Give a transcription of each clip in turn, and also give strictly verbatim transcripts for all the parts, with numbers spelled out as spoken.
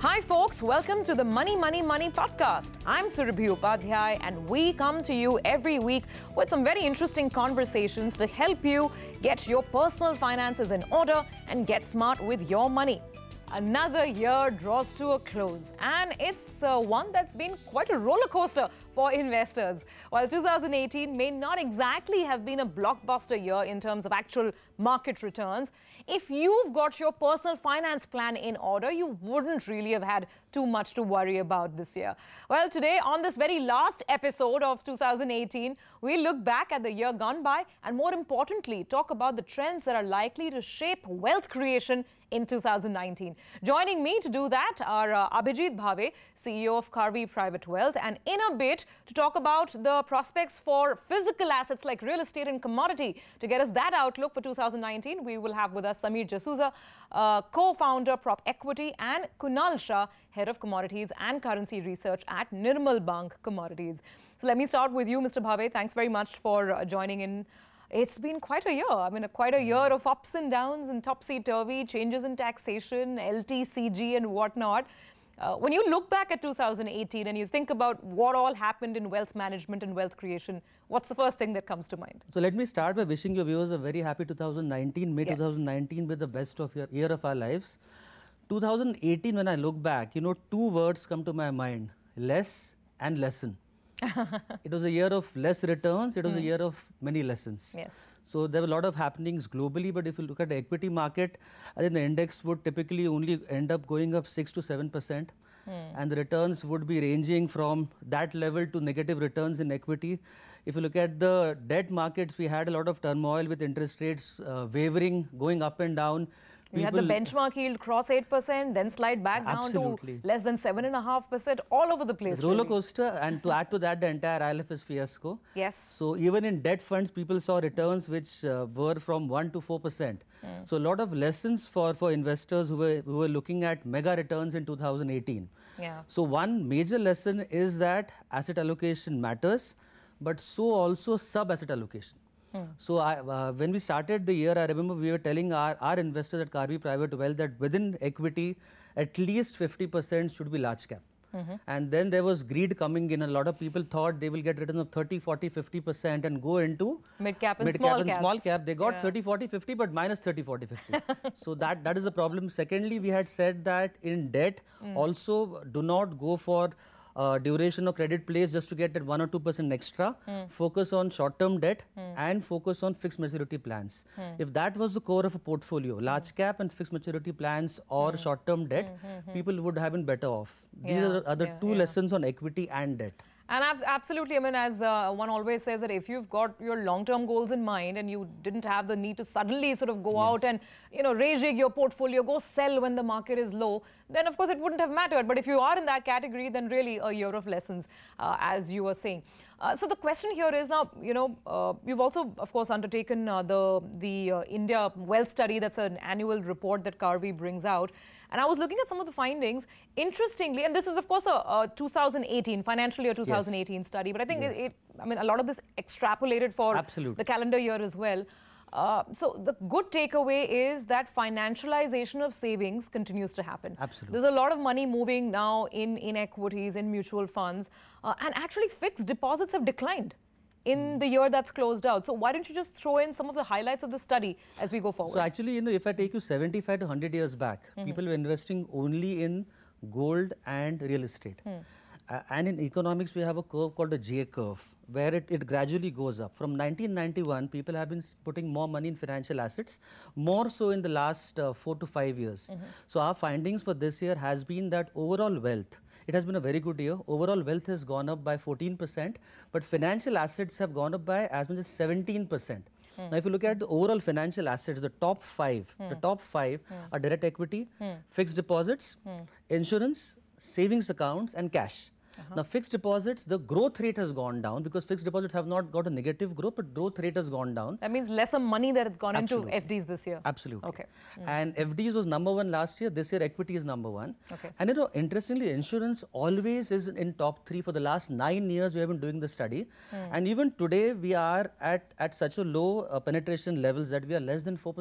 Hi folks, welcome to the Money Money Money podcast. I'm Surabhi Upadhyay and we come to you every week with some very interesting conversations to help you get your personal finances in order and get smart with your money. Another year draws to a close and it's uh, one that's been quite a roller coaster for investors. While two thousand eighteen may not exactly have been a blockbuster year in terms of actual market returns, if you've got your personal finance plan in order, you wouldn't really have had too much to worry about this year. Well, today on this very last episode of two thousand eighteen, we look back at the year gone by and more importantly, talk about the trends that are likely to shape wealth creation in two thousand nineteen. Joining me to do that are uh, Abhijit Bhave, C E O of Karvy Private Wealth, and in a bit to talk about the prospects for physical assets like real estate and commodity. To get us that outlook for two thousand nineteen, we will have with us Sameer Jasuja, uh, co-founder Prop Equity, and Kunal Shah, Head of Commodities and Currency Research at Nirmal Bang Commodities. So let me start with you, Mister Bhave. Thanks very much for uh, joining in. It's been quite a year. I mean, a, quite a year of ups and downs and topsy-turvy, changes in taxation, L T C G and whatnot. Uh, when you look back at two thousand eighteen and you think about what all happened in wealth management and wealth creation, what's the first thing that comes to mind? So let me start by wishing your viewers a very happy two thousand nineteen, May yes. two thousand nineteen with the best of your year of our lives. two thousand eighteen, when I look back, you know, two words come to my mind, less and lesson. It was a year of less returns, it was mm. a year of many lessons. Yes. So there were a lot of happenings globally, but if you look at the equity market, I think the index would typically only end up going up six to seven percent. Mm. And the returns would be ranging from that level to negative returns in equity. If you look at the debt markets, we had a lot of turmoil with interest rates uh, wavering, going up and down. We had the benchmark yield cross eight percent, then slide back absolutely. down to less than seven point five percent, all over the place. It's roller really. coaster, and to add to that, the entire I L F S fiasco. Yes. So even in debt funds, people saw returns which uh, were from one to four percent. Mm. So a lot of lessons for, for investors who were, who were looking at mega returns in two thousand eighteen. Yeah. So one major lesson is that asset allocation matters, but so also sub-asset allocation. Hmm. So I, uh, when we started the year, I remember we were telling our, our investors at Karvy Private Wealth that within equity, at least fifty percent should be large cap. Mm-hmm. And then there was greed coming in. A lot of people thought they will get returns of thirty, forty, fifty percent and go into mid cap and mid small cap and caps. small cap. They got yeah. thirty, forty, fifty, but minus thirty, forty, fifty. So that, that is a problem. Secondly, we had said that in debt, mm. also do not go for Uh, duration or credit plays just to get that one or two percent extra. Mm. Focus on short-term debt mm. and focus on fixed maturity plans. Mm. If that was the core of a portfolio, large mm. cap and fixed maturity plans or mm. short-term debt, mm-hmm. people would have been better off. These yeah. are the other yeah. two yeah. lessons on equity and debt. And absolutely, I mean, as uh, one always says that if you've got your long-term goals in mind and you didn't have the need to suddenly sort of go yes. out and, you know, rejig your portfolio, go sell when the market is low, then of course it wouldn't have mattered. But if you are in that category, then really a year of lessons, uh, as you were saying. Uh, so the question here is now, you know, uh, you've also, of course, undertaken uh, the, the uh, India Wealth Study. That's an annual report that Karvy brings out. And I was looking at some of the findings. Interestingly, and this is, of course, a, a two thousand eighteen, financial year two thousand eighteen yes. study. But I think yes. it, it, I mean, a lot of this extrapolated for Absolutely. the calendar year as well. Uh, so the good takeaway is that financialization of savings continues to happen. Absolutely. There's a lot of money moving now in, in equities, in mutual funds, uh, and actually fixed deposits have declined in mm. the year that's closed out. So why don't you just throw in some of the highlights of the study as we go forward? So actually, you know, if I take you seventy-five to one hundred years back, mm-hmm. people were investing only in gold and real estate. Mm. Uh, and in economics, we have a curve called the J curve, where it, it gradually goes up. From nineteen ninety-one, people have been putting more money in financial assets, more so in the last uh, four to five years. Mm-hmm. So our findings for this year has been that overall wealth, it has been a very good year. Overall wealth has gone up by fourteen percent, but financial assets have gone up by as much as seventeen percent. Mm. Now, if you look at the overall financial assets, the top five, mm. the top five mm. are direct equity, mm. fixed deposits, mm. insurance, savings accounts, and cash. Uh-huh. Now, fixed deposits, the growth rate has gone down because fixed deposits have not got a negative growth, but growth rate has gone down. That means lesser money that has gone Absolutely. into F Ds this year. Absolutely. Okay. Mm. And F Ds was number one last year. This year, equity is number one. Okay. And you know, interestingly, insurance always is in top three for the last nine years. We have been doing the study, mm. and even today we are at at such a low uh, penetration levels that we are less than four percent.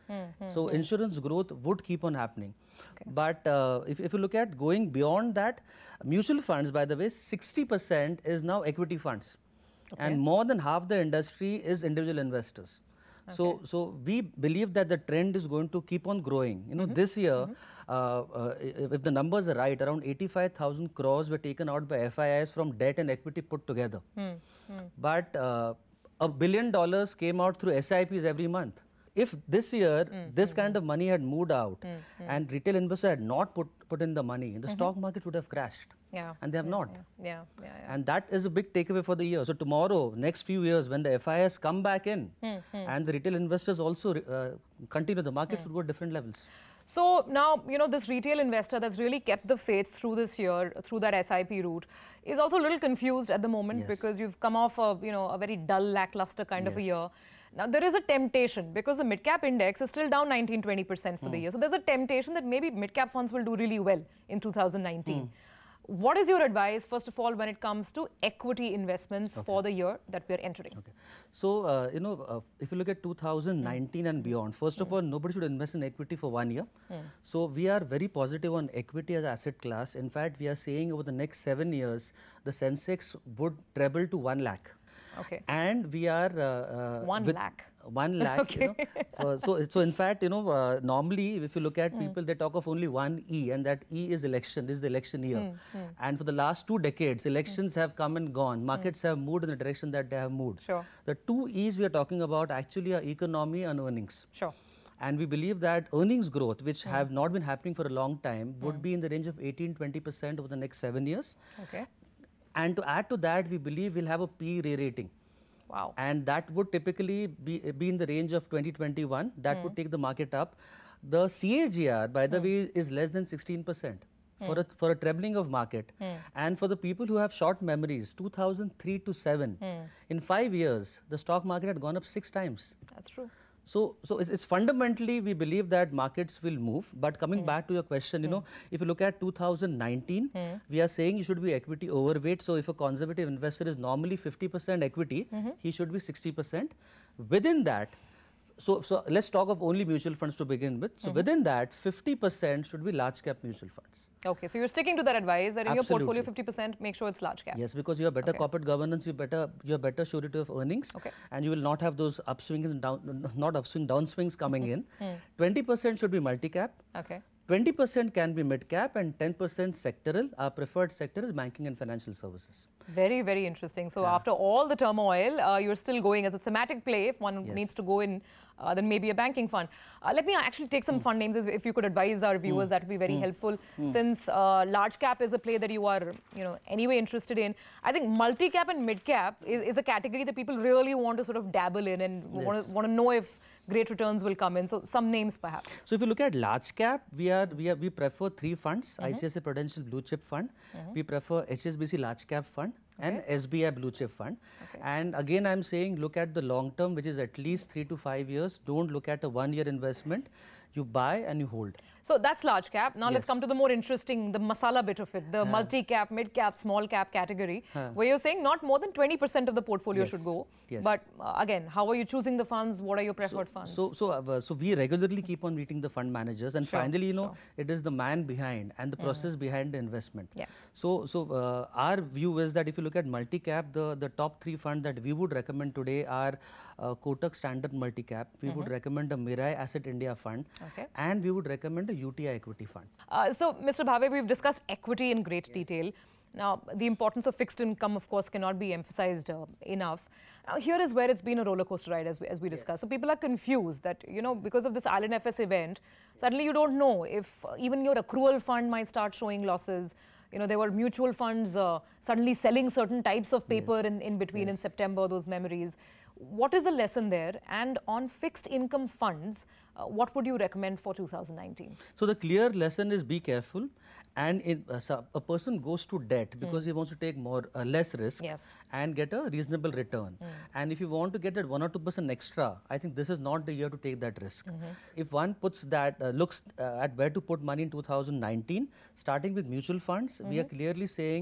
Mm-hmm. So insurance growth would keep on happening. Okay. But uh, if, if you look at going beyond that, mutual funds, by the way, sixty percent is now equity funds. Okay. And more than half the industry is individual investors. Okay. So, so we believe that the trend is going to keep on growing. You know, mm-hmm. this year, mm-hmm. uh, uh, if, if the numbers are right, around eighty-five thousand crores were taken out by F I Is from debt and equity put together. Mm-hmm. But uh, a billion dollars came out through S I Ps every month. If this year, mm-hmm. this kind of money had moved out mm-hmm. and retail investors had not put, put in the money, the mm-hmm. stock market would have crashed. Yeah. And they have yeah, not. Yeah. Yeah. Yeah, yeah. And that is a big takeaway for the year. So tomorrow, next few years, when the F I Is come back in mm-hmm. and the retail investors also uh, continue, the markets mm. would go at different levels. So now, you know, this retail investor that's really kept the faith through this year, through that S I P route, is also a little confused at the moment yes. because you've come off a, you know, a very dull, lackluster kind yes. of a year. Now, there is a temptation because the mid-cap index is still down nineteen to twenty percent for mm. the year. So there's a temptation that maybe mid-cap funds will do really well in two thousand nineteen. Mm. What is your advice, first of all, when it comes to equity investments okay. for the year that we're entering? Okay. So, uh, you know, uh, if you look at two thousand nineteen mm. and beyond, first mm. of all, nobody should invest in equity for one year. Mm. So, we are very positive on equity as asset class. In fact, we are saying over the next seven years, the Sensex would treble to one lakh. Okay. And we are... Uh, uh, one lakh. One lakh, okay. you know. Uh, so, so in fact, you know, uh, normally if you look at mm. people, they talk of only one E, and that E is election. This is the election year. Mm. Mm. And for the last two decades, elections mm. have come and gone. Markets mm. have moved in the direction that they have moved. Sure. The two E's we are talking about actually are economy and earnings. Sure. And we believe that earnings growth, which mm. have not been happening for a long time, would mm. be in the range of eighteen to twenty percent over the next seven years. Okay. And to add to that, we believe we'll have a P E re-rating. Wow. And that would typically be, be in the range of twenty twenty-one. That mm. would take the market up. The C A G R, by the mm. way, is less than sixteen percent mm. for, a, for a trebling of market. Mm. And for the people who have short memories, two thousand three to seven, mm. in five years, the stock market had gone up six times. That's true. So, so it's, it's fundamentally, we believe that markets will move. But coming mm. back to your question, you mm. know, if you look at two thousand nineteen, mm. we are saying you should be equity overweight. So, if a conservative investor is normally fifty percent equity, mm-hmm. he should be sixty percent. Within that, so, so let's talk of only mutual funds to begin with. So, mm-hmm. within that, fifty percent should be large cap mutual funds. Okay, so you're sticking to that advice that in Absolutely. your portfolio, fifty percent, make sure it's large cap. Yes, because you have better okay. corporate governance, you better you have better surety of earnings, okay. and you will not have those upswings and down, not upswing, downswings coming in. twenty percent should be multi-cap. Okay. twenty percent can be mid-cap and ten percent sectoral. Our preferred sector is banking and financial services. Very, very interesting. So yeah. after all the turmoil, uh, you're still going as a thematic play. If one yes. needs to go in, uh, then maybe a banking fund. Uh, let me actually take some mm. fund names. If you could advise our viewers, mm. that would be very mm. helpful. Mm. Since uh, large cap is a play that you are, you know, anyway interested in, I think multi-cap and mid-cap is, is a category that people really want to sort of dabble in and yes. want to want to know if great returns will come in. So some names perhaps. So if you look at large cap, we are we are we prefer three funds: mm-hmm. I C I C I Prudential Blue Chip Fund, mm-hmm. we prefer H S B C Large Cap Fund, okay. and S B I Blue Chip Fund. Okay. And again, I'm saying look at the long term, which is at least three to five years. Don't look at a one-year investment. You buy and you hold. So that's large cap. Now yes. let's come to the more interesting, the masala bit of it, the huh. multi-cap, mid-cap, small-cap category, huh. where you're saying not more than twenty percent of the portfolio yes. should go. Yes. But uh, again, how are you choosing the funds? What are your preferred so, funds? So, so, uh, so we regularly keep on meeting the fund managers, and sure. finally, you know, sure. it is the man behind and the process mm. behind the investment. Yeah. So, so uh, our view is that if you look at multi-cap, the the top three funds that we would recommend today are uh, Kotak Standard Multi-Cap. We mm-hmm. would recommend a Mirae Asset India Fund, okay. and we would recommend a U T I Equity Fund. Uh, so, Mister Bhave, we've discussed equity in great yes. detail. Now, the importance of fixed income, of course, cannot be emphasized uh, enough. Now, here is where it's been a roller coaster ride, as we, as we discussed. Yes. So, people are confused that, you know, because of this Island F S event, suddenly you don't know if uh, even your accrual fund might start showing losses. You know, there were mutual funds uh, suddenly selling certain types of paper yes. in, in between yes. in September, those memories. What is the lesson there? And on fixed income funds, uh, what would you recommend for two thousand nineteen? So the clear lesson is be careful. And in, uh, so a person goes to debt because mm. he wants to take more, uh, less risk yes. and get a reasonable return. Mm. And if you want to get that one or two percent extra, I think this is not the year to take that risk. Mm-hmm. If one puts that, uh, looks uh, at where to put money in two thousand nineteen, starting with mutual funds, mm-hmm. we are clearly saying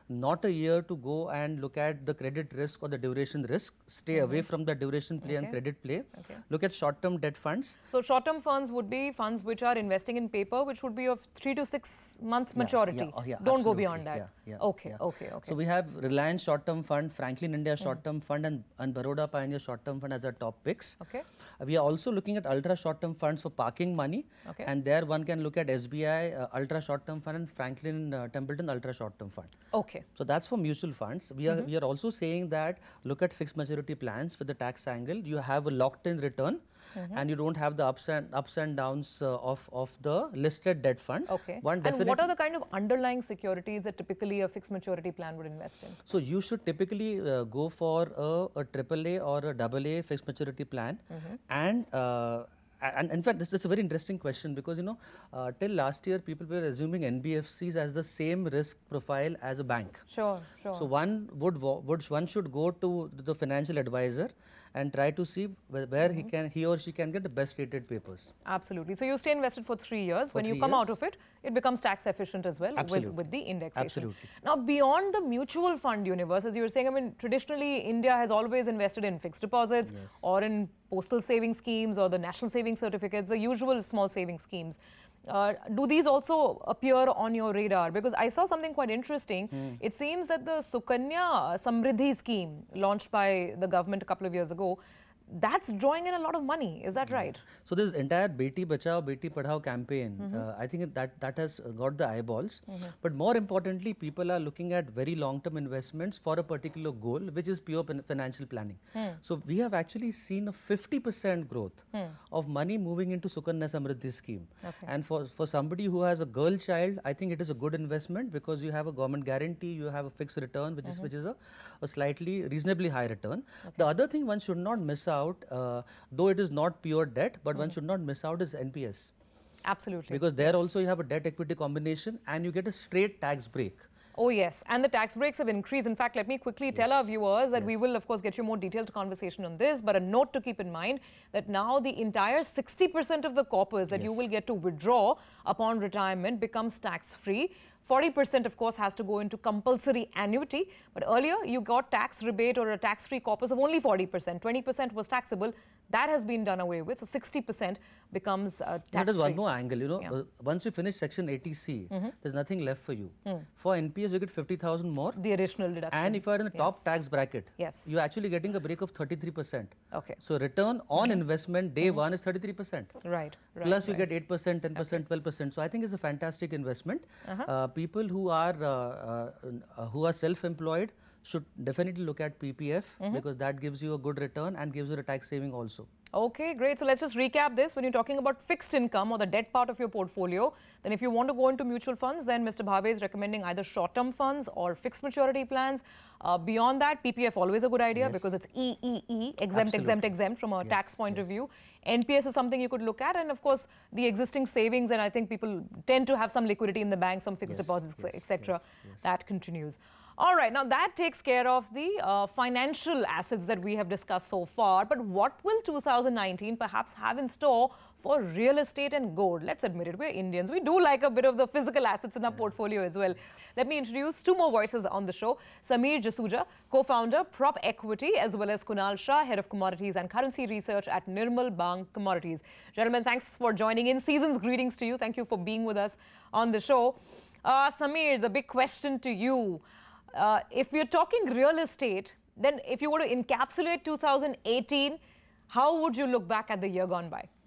not a year to go and look at the credit risk or the duration risk. Stay mm-hmm. away from the duration play okay. and credit play. Okay. Look at short-term debt funds. So short-term funds would be funds which are investing in paper, which would be of three to six months yeah, maturity. Yeah, oh, yeah, Don't absolutely. go beyond that. Yeah, yeah, okay, yeah. okay, okay. So we have Reliance short-term fund, Franklin India short-term mm. fund, and, and Baroda Pioneer short-term fund as our top picks. Okay. Uh, we are also looking at ultra short-term funds for parking money. Okay. And there one can look at S B I uh, ultra short-term fund and Franklin uh, Templeton ultra short-term fund. Okay. So that's for mutual funds. We are mm-hmm. we are also saying that look at fixed maturity plans with the tax angle. You have a locked-in return, mm-hmm. and you don't have the ups and ups and downs uh, of of the listed debt funds. Okay. One and what are the kind of underlying securities that typically a fixed maturity plan would invest in? So you should typically uh, go for a, a triple A or a double A fixed maturity plan, mm-hmm. and uh, And in fact, this is a very interesting question because, you know, uh, till last year, people were assuming N B F Cs as the same risk profile as a bank. Sure, sure. So one would, would one should go to the financial advisor and try to see where, where mm-hmm. he can, he or she can get the best rated papers. Absolutely. So you stay invested for three years. For when three you come years. out of it, it becomes tax efficient as well with, with the indexation. Absolutely. Now, beyond the mutual fund universe, as you were saying, I mean, traditionally, India has always invested in fixed deposits yes. or in postal saving schemes or the national saving certificates, the usual small saving schemes. Uh, do these also appear on your radar? Because I saw something quite interesting. Mm. It seems that the Sukanya Samriddhi scheme launched by the government a couple of years ago, that's drawing in a lot of money. Is that right? So this entire Beti Bachao, Beti Padhao campaign, mm-hmm. uh, I think that, that has got the eyeballs. Mm-hmm. But more importantly, people are looking at very long-term investments for a particular goal, which is pure financial planning. Mm. So we have actually seen a fifty percent growth mm. of money moving into Sukanya Samriddhi scheme. Okay. And for, for somebody who has a girl child, I think it is a good investment because you have a government guarantee, you have a fixed return, which mm-hmm. is which is a, a slightly reasonably high return. Okay. The other thing one should not miss out out, uh, though it is not pure debt, but mm. one should not miss out is N P S. Absolutely. Because there yes. also you have a debt equity combination and you get a straight tax break. Oh yes, and the tax breaks have increased. In fact, let me quickly yes. tell our viewers that yes. we will of course get you more detailed conversation on this, but a note to keep in mind that now the entire sixty percent of the corpus that yes. you will get to withdraw upon retirement becomes tax-free. forty percent of course has to go into compulsory annuity, but earlier you got tax rebate or a tax-free corpus of only forty percent. twenty percent was taxable. That has been done away with, so sixty percent becomes uh, tax-free. That is one more angle, you know, yeah. uh, once you finish section eighty C, mm-hmm. there's nothing left for you. Mm. For N P S you get fifty thousand more. The additional deduction. And if you are in the yes. top tax bracket, yes. you're actually getting a break of thirty-three percent. Okay. So return on mm-hmm. investment day mm-hmm. one is thirty-three percent. Right, right. Plus you right. get eight percent, ten percent, okay. twelve percent. So I think it's a fantastic investment. Uh-huh. uh, people who are uh, uh, uh, who are self-employed should definitely look at P P F mm-hmm. because that gives you a good return and gives you a tax saving also. Okay, great. So let's just recap this. When you're talking about fixed income or the debt part of your portfolio, then if you want to go into mutual funds, then Mister Bhave is recommending either short-term funds or fixed maturity plans. Uh, beyond that, P P F always a good idea yes. because it's E E E, exempt, Absolutely. exempt, exempt from a yes, tax point yes. of view. N P S is something you could look at, and of course, the existing savings, and I think people tend to have some liquidity in the bank, some fixed yes, deposits, yes, et cetera. Yes, yes. That continues. All right, now that takes care of the uh, financial assets that we have discussed so far. But what will two thousand nineteen perhaps have in store for real estate and gold? Let's admit it, we're Indians. We do like a bit of the physical assets in our yeah. portfolio as well. Let me introduce two more voices on the show. Sameer Jasuja, co-founder, Prop Equity, as well as Kunal Shah, head of commodities and currency research at Nirmal Bang Commodities. Gentlemen, thanks for joining in. Season's greetings to you. Thank you for being with us on the show. Uh, Sameer, the big question to you. Uh, if we're talking real estate, then if you were to encapsulate two thousand eighteen, how would you look back at the year gone by?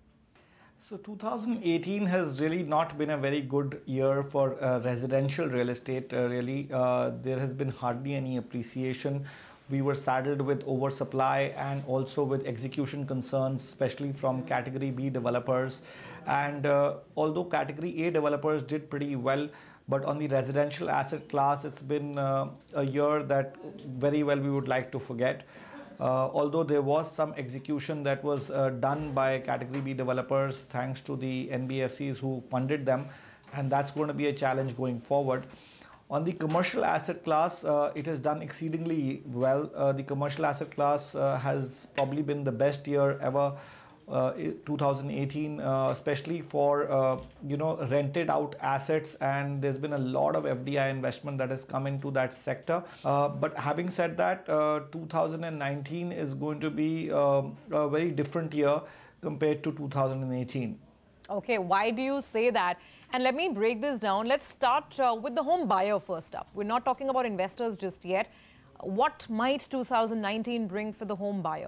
So two thousand eighteen has really not been a very good year for uh, residential real estate. Uh, really, uh, there has been hardly any appreciation. We were saddled with oversupply and also with execution concerns, especially from Category B developers. And uh, although Category A developers did pretty well, but on the residential asset class, it's been uh, a year that very well we would like to forget. Uh, although there was some execution that was uh, done by Category B developers thanks to the N B F Cs who funded them, and that's going to be a challenge going forward. On the commercial asset class, uh, it has done exceedingly well. Uh, the commercial asset class uh, has probably been the best year ever uh, twenty eighteen, uh, especially for uh, you know rented out assets, and there's been a lot of F D I investment that has come into that sector. Uh, but having said that, uh, two thousand nineteen is going to be um, a very different year compared to two thousand eighteen. Okay, why do you say that? And let me break this down. Let's start uh, with the home buyer first up. We're not talking about investors just yet. What might two thousand nineteen bring for the home buyer?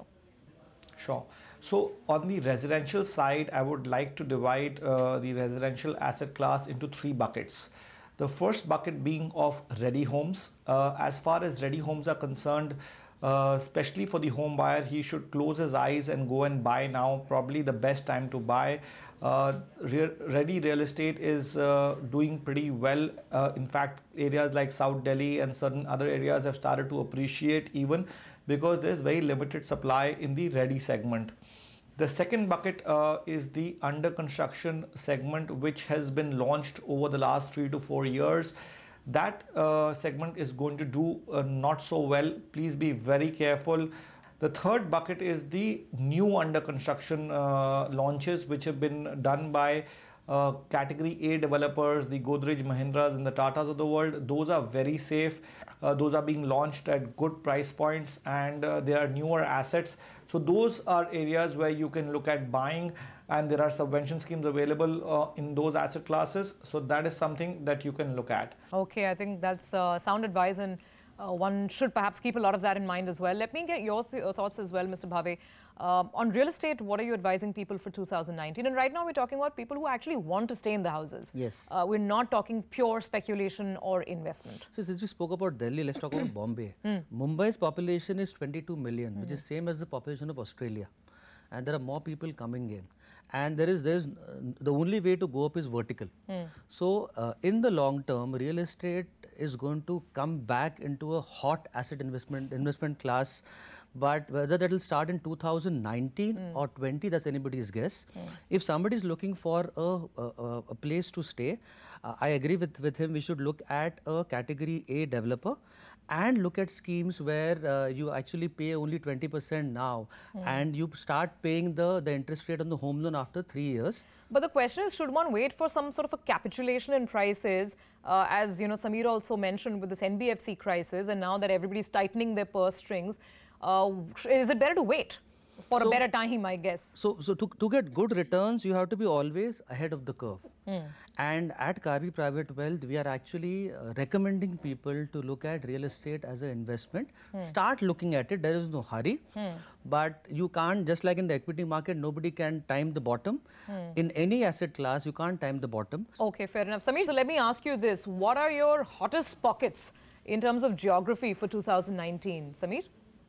Sure. So on the residential side, I would like to divide uh, the residential asset class into three buckets. The first bucket being of ready homes. Uh, as far as ready homes are concerned, uh, especially for the home buyer, he should close his eyes and go and buy now. Probably the best time to buy. Uh, re ready real estate is uh, doing pretty well. Uh, in fact, areas like South Delhi and certain other areas have started to appreciate even because there's very limited supply in the ready segment. The second bucket uh, is the under construction segment, which has been launched over the last three to four years. That uh, segment is going to do uh, not so well. Please be very careful. The third bucket is the new under construction uh, launches, which have been done by uh, category A developers, the Godrej Mahindras and the Tatas of the world. Those are very safe. Uh, those are being launched at good price points, and uh, they are newer assets. So those are areas where you can look at buying, and there are subvention schemes available uh, in those asset classes. So that is something that you can look at. Okay, I think that's uh, sound advice, and uh, one should perhaps keep a lot of that in mind as well. Let me get your th thoughts as well, Mister Bhave. Um, on real estate, what are you advising people for two thousand nineteen? And right now we're talking about people who actually want to stay in the houses. Yes. Uh, we're not talking pure speculation or investment. So since we spoke about Delhi, let's talk about Bombay. Mm. Mumbai's population is twenty-two million, mm. which is same as the population of Australia. And there are more people coming in. And there is, there's, uh, the only way to go up is vertical. Mm. So uh, in the long term, real estate is going to come back into a hot asset investment investment class. But whether that will start in two thousand nineteen mm. or twenty, that's anybody's guess. Mm. If somebody is looking for a, a, a place to stay, uh, I agree with, with him. We should look at a category A developer and look at schemes where uh, you actually pay only twenty percent now mm. and you start paying the, the interest rate on the home loan after three years. But the question is, should one wait for some sort of a capitulation in prices, uh, as you know, Samir also mentioned with this N B F C crisis, and now that everybody's tightening their purse strings, uh, is it better to wait for so, a better time, I guess? So, so to, to get good returns, you have to be always ahead of the curve. Mm. And at Karvy Private Wealth, we are actually uh, recommending people to look at real estate as an investment. Mm. Start looking at it. There is no hurry. Mm. But you can't, just like in the equity market, nobody can time the bottom. Mm. In any asset class, you can't time the bottom. Okay, fair enough. Samir, so let me ask you this. What are your hottest pockets in terms of geography for two thousand nineteen? Samir?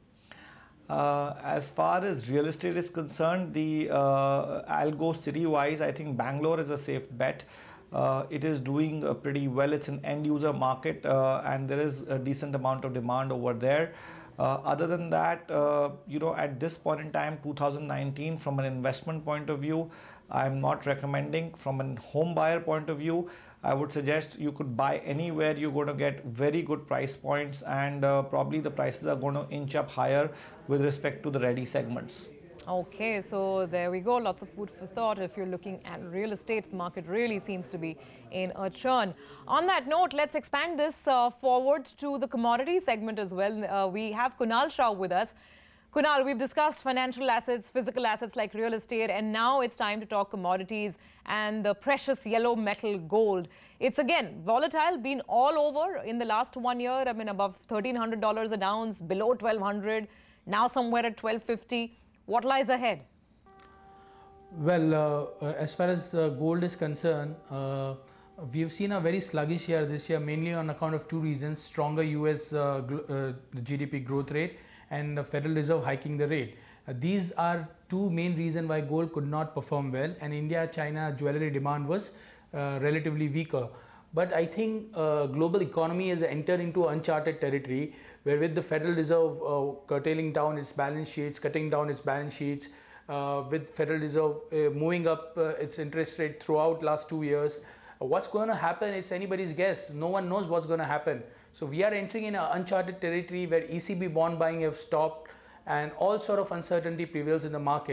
Uh, as far as real estate is concerned, the uh, I'll go city-wise. I think Bangalore is a safe bet. Uh, it is doing uh, pretty well. It's an end-user market, uh, and there is a decent amount of demand over there. Uh, other than that, uh, you know, at this point in time, two thousand nineteen, from an investment point of view, I'm not recommending. From a home buyer point of view, I would suggest you could buy anywhere. You're going to get very good price points, and uh, probably the prices are going to inch up higher with respect to the ready segments. Okay, so there we go. Lots of food for thought. If you're looking at real estate, the market really seems to be in a churn. On that note, let's expand this uh, forward to the commodity segment as well. Uh, we have Kunal Shah with us. Kunal, we've discussed financial assets, physical assets like real estate, and now it's time to talk commodities and the precious yellow metal gold. It's again volatile, been all over in the last one year. I mean, above thirteen hundred dollars an ounce, below twelve hundred, now somewhere at twelve fifty. What lies ahead? Well, uh, uh, as far as uh, gold is concerned, uh, we've seen a very sluggish year this year, mainly on account of two reasons: stronger U S uh, uh, G D P growth rate and the Federal Reserve hiking the rate. Uh, these are two main reasons why gold could not perform well, and India-China jewelry demand was uh, relatively weaker. But I think uh, global economy has entered into uncharted territory, where with the Federal Reserve uh, curtailing down its balance sheets, cutting down its balance sheets, uh, with Federal Reserve uh, moving up uh, its interest rate throughout last two years, uh, what's going to happen is anybody's guess. No one knows what's going to happen. So we are entering in an uncharted territory where E C B bond buying have stopped and all sort of uncertainty prevails in the market.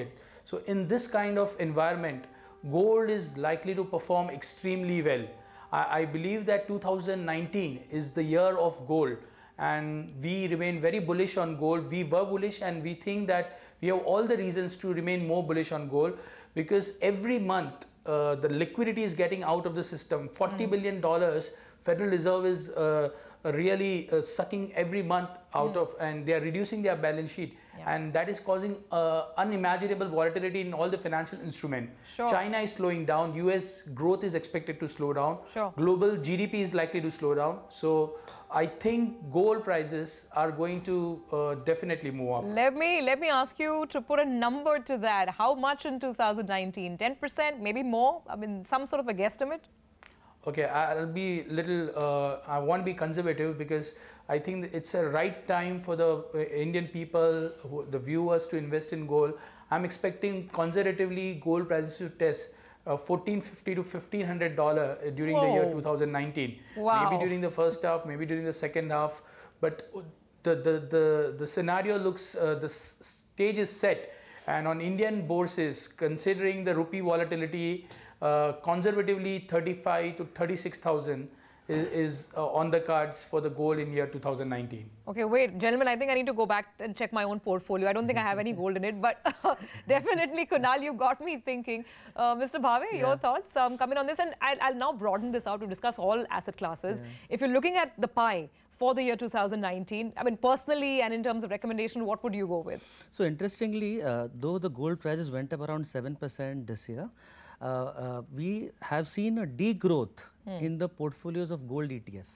So in this kind of environment, gold is likely to perform extremely well. I, I believe that two thousand nineteen is the year of gold, and we remain very bullish on gold. We were bullish, and we think that we have all the reasons to remain more bullish on gold, because every month uh, the liquidity is getting out of the system. forty billion dollars Federal Reserve is uh, really uh, sucking every month out mm. of, and they are reducing their balance sheet, yeah. and that is causing uh, unimaginable volatility in all the financial instruments. Sure. China is slowing down, U S growth is expected to slow down, sure. global G D P is likely to slow down. So I think gold prices are going to uh, definitely move up. Let me, let me ask you to put a number to that. How much in two thousand nineteen? ten percent, maybe more? I mean, some sort of a guesstimate? Okay, I'll be little, uh, I won't be conservative, because I think it's a right time for the uh, Indian people, who, the viewers, to invest in gold. I'm expecting conservatively gold prices to test uh, fourteen fifty to fifteen hundred dollars during Whoa. the year two thousand nineteen. Wow. Maybe during the first half, maybe during the second half. But the, the, the, the scenario looks, uh, the stage is set. And on Indian bourses, considering the rupee volatility, uh, conservatively thirty-five to thirty-six thousand is, is uh, on the cards for the gold in year two thousand nineteen. Okay, wait, gentlemen, I think I need to go back and check my own portfolio. I don't think I have any gold in it, but uh, definitely, Kunal, you got me thinking. Uh, Mister Bhave, yeah. your thoughts um, coming on this? And I'll, I'll now broaden this out to discuss all asset classes. Yeah. If you're looking at the pie for the year two thousand nineteen, I mean, personally and in terms of recommendation, what would you go with? So interestingly, uh, though the gold prices went up around seven percent this year, uh, uh, we have seen a degrowth hmm. in the portfolios of gold E T F.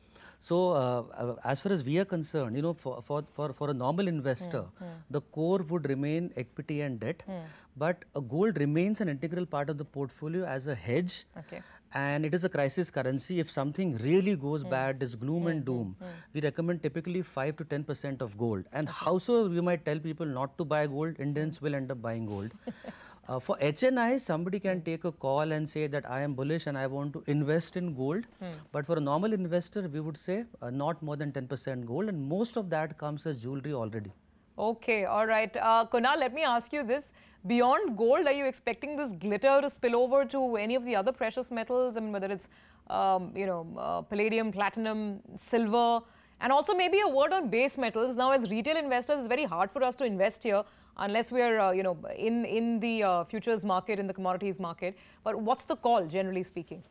So uh, uh, as far as we are concerned, you know, for, for, for, for a normal investor, hmm. Hmm. the core would remain equity and debt, hmm. but uh, gold remains an integral part of the portfolio as a hedge. Okay. And it is a crisis currency. If something really goes mm. bad, there's gloom mm, and doom, mm, mm. we recommend typically five to ten percent of gold. And okay. howsoever we might tell people not to buy gold, Indians mm. will end up buying gold. uh, for H N I, somebody can take a call and say that I am bullish and I want to invest in gold. Mm. But for a normal investor, we would say uh, not more than ten percent gold. And most of that comes as jewelry already. Okay, all right. Uh, Kunal, let me ask you this. Beyond gold, are you expecting this glitter to spill over to any of the other precious metals? I mean, whether it's, um, you know, uh, palladium, platinum, silver, and also maybe a word on base metals. Now, as retail investors, it's very hard for us to invest here unless we are, uh, you know, in, in the uh, futures market, in the commodities market. But what's the call, generally speaking?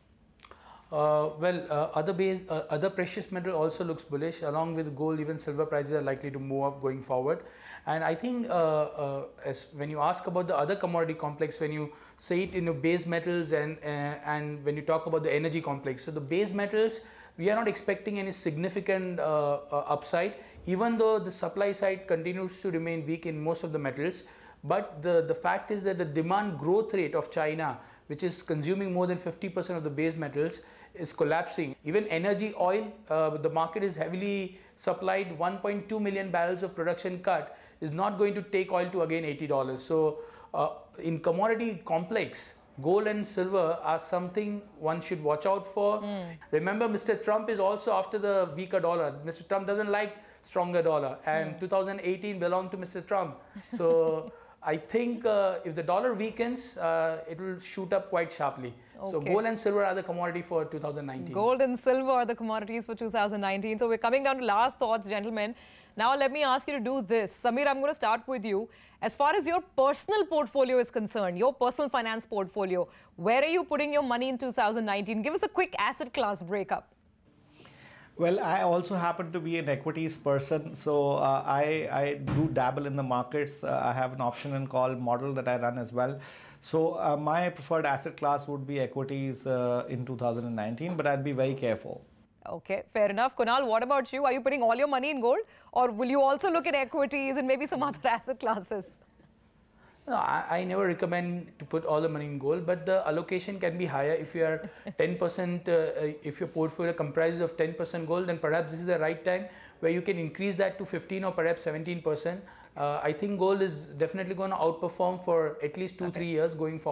Uh, well, uh, other base, uh, other precious metal also looks bullish. Along with gold, even silver prices are likely to move up going forward. And I think uh, uh, as when you ask about the other commodity complex, when you say it in you know, base metals and uh, and when you talk about the energy complex, so the base metals, we are not expecting any significant uh, uh, upside, even though the supply side continues to remain weak in most of the metals. But the the fact is that the demand growth rate of China, which is consuming more than fifty percent of the base metals, is collapsing. Even energy oil, uh, the market is heavily supplied. one point two million barrels of production cut is not going to take oil to again eighty dollars. So uh, in commodity complex, gold and silver are something one should watch out for. Mm. Remember, Mister Trump is also after the weaker dollar. Mister Trump doesn't like stronger dollar, and mm. two thousand eighteen belonged to Mister Trump. So I think uh, if the dollar weakens, uh, it will shoot up quite sharply. Okay. So gold and silver are the commodity for two thousand nineteen. Gold and silver are the commodities for two thousand nineteen. So we're coming down to last thoughts, gentlemen. Now let me ask you to do this. Samir, I'm going to start with you. As far as your personal portfolio is concerned, your personal finance portfolio, where are you putting your money in two thousand nineteen? Give us a quick asset class breakup. Well, I also happen to be an equities person, so uh, I, I do dabble in the markets. Uh, I have an option and call model that I run as well. So uh, my preferred asset class would be equities uh, in two thousand nineteen, but I'd be very careful. Okay, fair enough. Kunal, what about you? Are you putting all your money in gold, or will you also look at equities and maybe some other asset classes? No, I, I never recommend to put all the money in gold, but the allocation can be higher. If you are ten percent, uh, if your portfolio comprises of ten percent gold, then perhaps this is the right time where you can increase that to fifteen or perhaps seventeen percent. Uh, I think gold is definitely going to outperform for at least two, okay. three years going forward.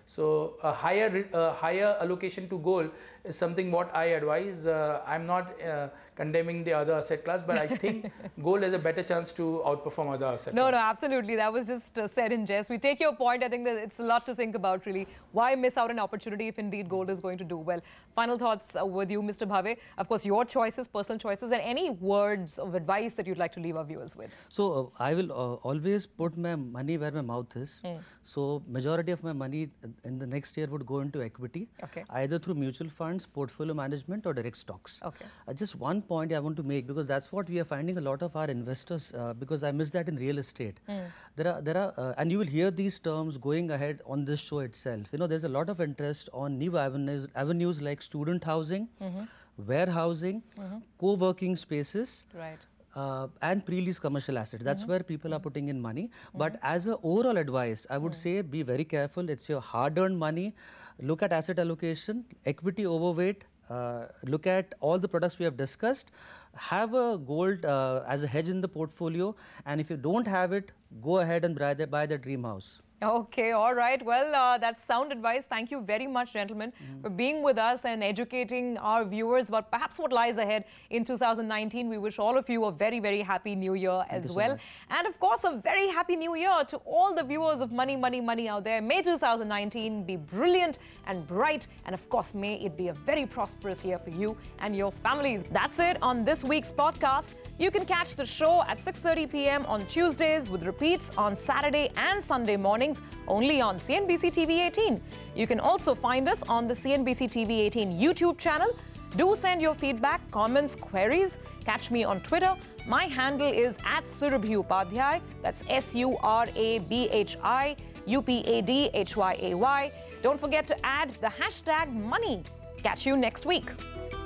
So a higher uh, higher allocation to gold is something what I advise. Uh, I'm not uh, condemning the other asset class, but I think gold has a better chance to outperform other asset No, class. no, absolutely. That was just uh, said in jest. We take your point. I think that it's a lot to think about, really. Why miss out an opportunity if indeed gold is going to do well? Final thoughts uh, with you, Mister Bhave. Of course, your choices, personal choices, and any words of advice that you'd like to leave our viewers with. So uh, I will uh, always put my money where my mouth is. Mm. So majority of my money in the next year would go into equity, Okay. either through mutual funds, portfolio management, or direct stocks. Okay. Uh, just one point I want to make, because that's what we are finding a lot of our investors, uh, because I miss that in real estate. Mm. There are, there are, uh, and you will hear these terms going ahead on this show itself. You know, there's a lot of interest on new avenues, avenues like student housing, Mm-hmm. warehousing, Mm-hmm. co-working spaces. Right. Uh, and pre-lease commercial assets. That's Mm-hmm. where people are putting in money. But as an overall advice, I would Mm. say be very careful. It's your hard-earned money. Look at asset allocation, equity overweight. Uh, look at all the products we have discussed. Have a gold uh, as a hedge in the portfolio. And if you don't have it, go ahead and buy the, buy the dream house. Okay, all right. Well, uh, that's sound advice. Thank you very much, gentlemen, mm. for being with us and educating our viewers about perhaps what lies ahead in two thousand nineteen. We wish all of you a very, very happy new year Thank as you so well. much. And of course, a very happy new year to all the viewers of Money, Money, Money out there. May two thousand nineteen be brilliant and bright. And of course, may it be a very prosperous year for you and your families. That's it on this week's podcast. You can catch the show at six thirty p m on Tuesdays with repeats on Saturday and Sunday mornings only on C N B C T V eighteen. You can also find us on the C N B C T V eighteen YouTube channel. Do send your feedback, comments, queries. Catch me on Twitter. My handle is at Surabhi Upadhyay. That's S U R A B H I U P A D H Y A Y. Don't forget to add the hashtag money. Catch you next week.